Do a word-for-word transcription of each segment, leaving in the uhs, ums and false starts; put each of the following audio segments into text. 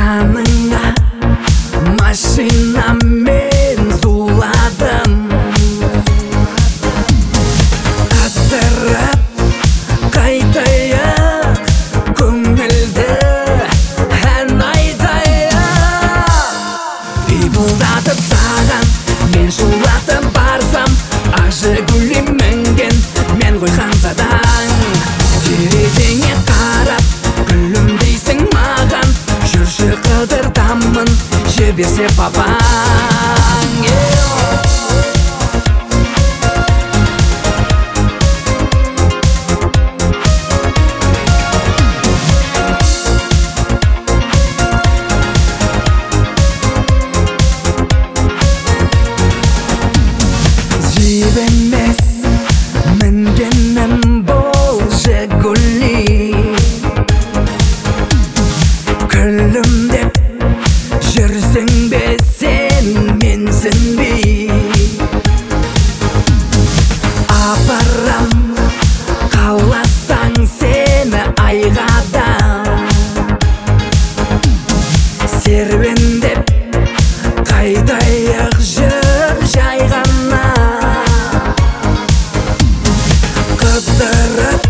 жаныңа машинамен зуладым, қатырып қайтайық көңілді ән айтайық. Пипылдатып саған мен шулатып барсам, ақ жигули мінген мен ғой ханзадаң. Терезеңе қарап күлімдейсің маған, жүрші қыдыртамын жіберсе папаң. Жібемес мінгенім бұл жигули, күлімдеп жүрсің бе сен менсінбей. Апарам қаласаң сені айға да, серуендеп қайтайық жүр жай ғана. Қыдырып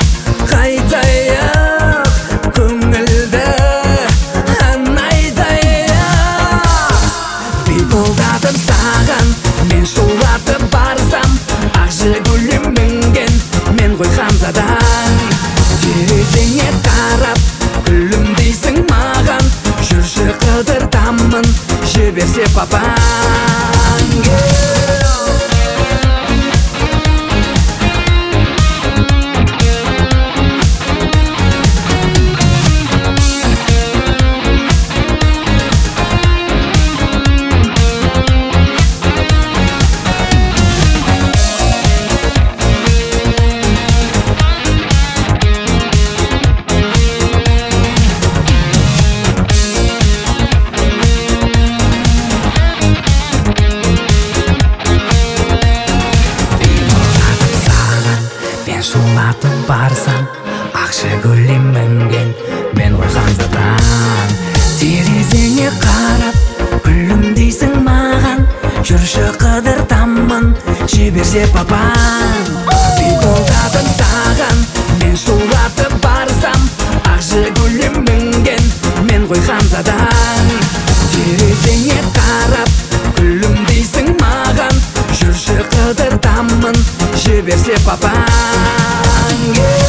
қайтайық көңілді ән айтайық. Пипылдатып саған мен шулатып барсам, ақ жигули мінген мен ғой ханзадаң. Терезеңе қарап күлімдейсің маған, жүрші қыдыртамын жіберсе папаң. Шулатып барсам, ақ жигули мінген мен ғой ханзадаң. Терезеңе қарап күлімдейсің маған, жүрші қыдыртамын жіберсе папаң. Пипылдатып саған мен шулатып барсам, ақ жигули мінген мен ғой ханзадаң. Терезеңе қарап күлімдейсің маған, жүрші қыдыртамын жіберсе папаң.